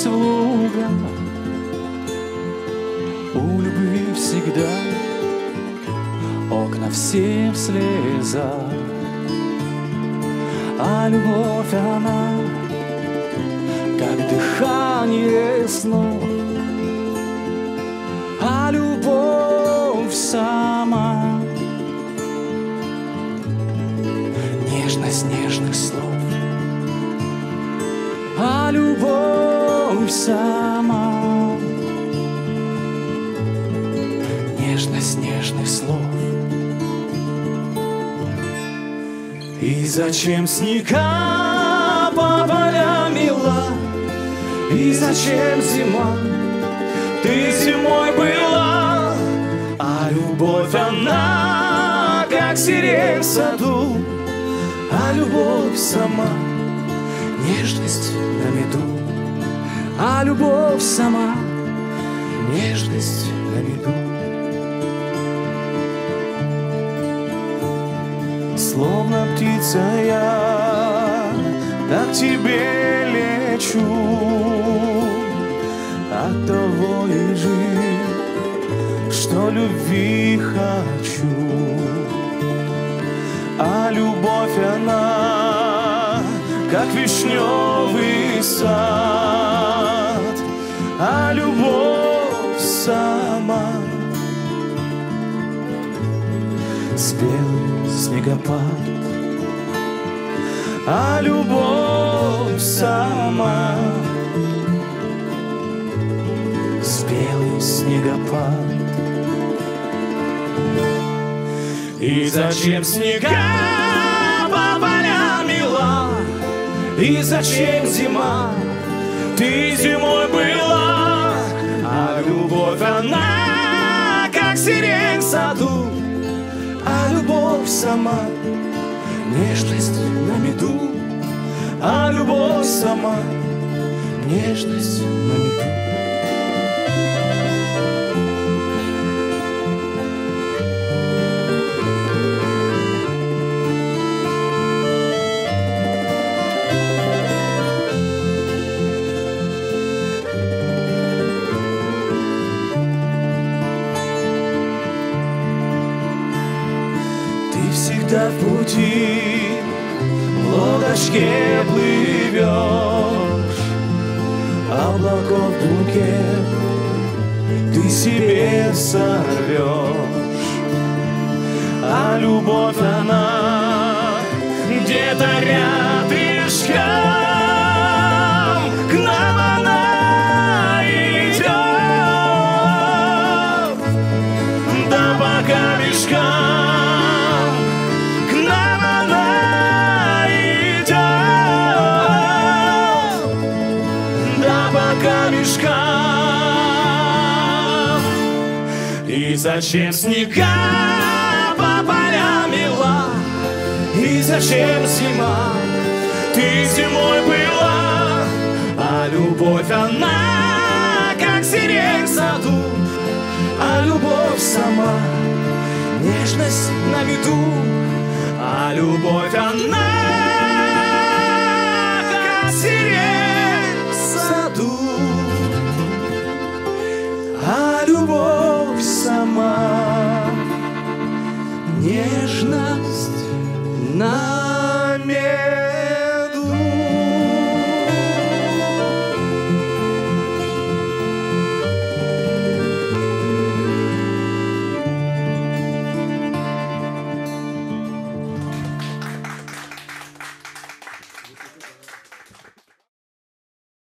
в луга. У любви всегда окна все в слезах, а любовь она как дыхание снов, а любовь сама нежность нежных слов, а любовь сама нежность нежных слов. И зачем снега по полям мила, и зачем зима? Ты зимой была, а любовь она как сирень в саду, а любовь сама нежность на меду, а любовь сама нежность на меду. Словно птица я так к тебе лечу, оттого и жив, что любви хочу. А любовь она как вишневый сад, а любовь сама спелый снегопад, а любовь сама спелый снегопад. И зачем снега по полям мила, и зачем зима? Ты зимой была, а любовь она как сирень в саду, а любовь сама нежность на меду, а любовь сама нежность на меду. Всегда в пути, в лодочке плывешь, облаков букет ты себе сорвешь, а любовь она где-то рядышком, к нам она идет, да пока мешкам. И зачем снега по полям мила, и зачем зима? Ты зимой была, а любовь она как сирень в саду, а любовь сама нежность на виду, а любовь она как сирень в саду, а любовь сама нежность на